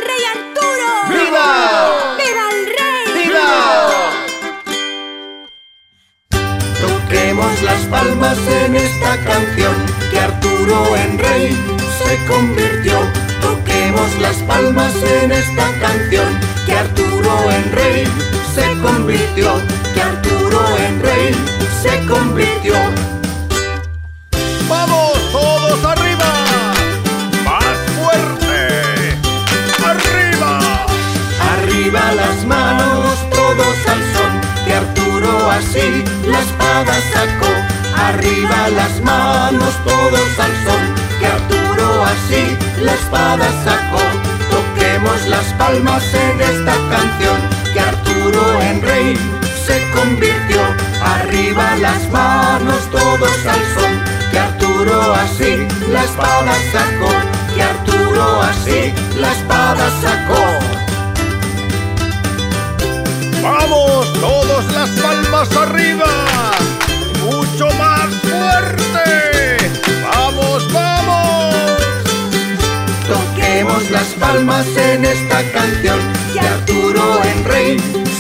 rey Arturo! ¡Viva! ¡Viva el rey! ¡Viva! Toquemos las palmas en esta canción, que Arturo en rey se convirtió. Toquemos las palmas en esta canción, que Arturo en rey se convirtió. Que Arturo en rey se convirtió. ¡Vamos todos arriba! ¡Más fuerte! ¡Arriba! Arriba las manos, todos al son, que Arturo así la espada sacó. Arriba las manos, todos al son, que Arturo así la espada sacó. Toquemos las palmas en esta canción, que Arturo en rey se convirtió. Arriba las manos, todos al son, que Arturo así la espada sacó. Que Arturo así la espada sacó. ¡Vamos todos las palmas arriba! ¡Mucho más fuerte! ¡Vamos, vamos! Toquemos las palmas en esta canción, que Arturo en rey